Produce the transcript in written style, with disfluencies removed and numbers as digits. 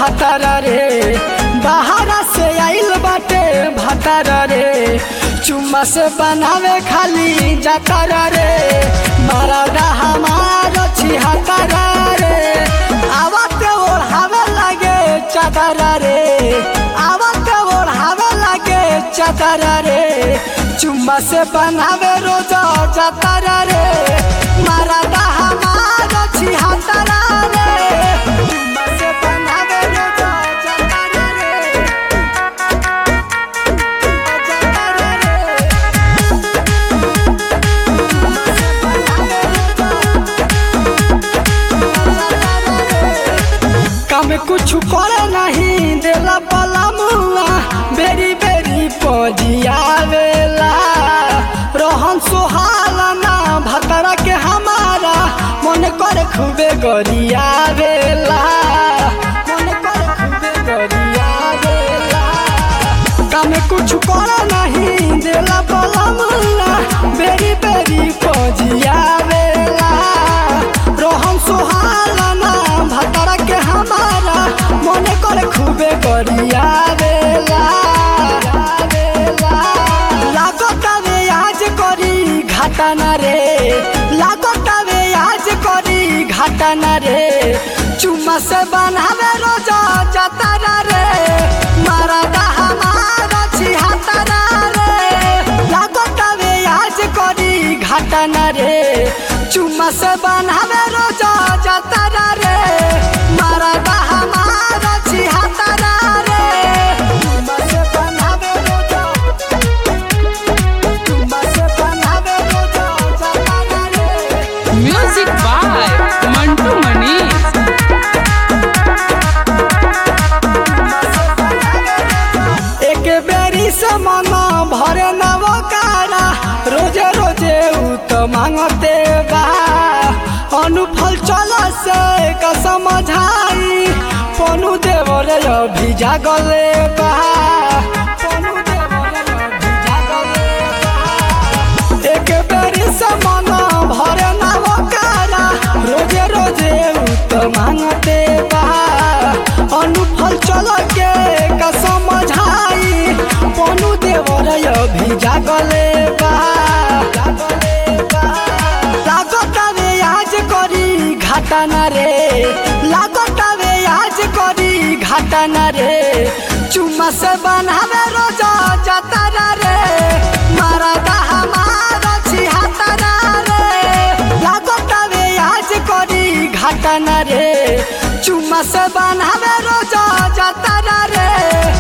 भातारा रे बाहरा से आइल बाटे भातारा रे चुम्मा से बनावे खाली जातारा रे मरादा हमार छिहतारा रे आवते ओढ़ावे लगे चादरा रे आवते ओढ़ावे लगे चादरा रे चुम्मा से बनावे रोजा जातारा रे मरादा हमार छिहतारा रे चुम्मा से बनावे रोजा जातारा रे जातारा रे चुम्मा से बनावे काम कुछ करे नहीं देला पला मुआ बेरी बेरी पजियावेला रोहन सुहाला ना भतरा के हमारा मन करे खूबे गरियावेला मन करे खूबे गरियावेला काम कुछ करे नहीं देला पला मुआ बेरी बेरी पजियावेला रोहन सुहाला ना भतरा के हमारा मन करे खूबे गरियावेला लागतावे आज करी घाटाना रे लागतावे आज करी घाटाना रे चुम्मा से बनावे रोजा जातारा रे मरादा हमारा छिहतारा रे लागतावे आज करी घाटाना रे चुम्मा से बनावे रोजा जातारा रे मरादा हमारा छिहतारा रे चुम्मा से बनावे रोजा चुम्मा से बनावे रोजा जातारा रे म्यूजिक बाय मंटू मनी। एक बेरी से मना भरे नवकारा रोजे रोजे उ तो मांगते बा अनुफल चल से का समझाई पनु देवर अभी जागले बा पनु देवर अभी जागले बा एक बेरी से मना भरे नवकारा रोजे रोजे उ तो मांगते बा अनुफल चल के का समझाई पनु देवर अभी जागले बा लागतावे आज करी घाटाना रे लागतावे आज करी घाटाना रे चुम्मा से बनावे रोजा जातारा रे मरादा हमारा छिहतारा रे लागतावे आज करी घाटाना रे चुम्मा से बनावे रोजा जातारा रे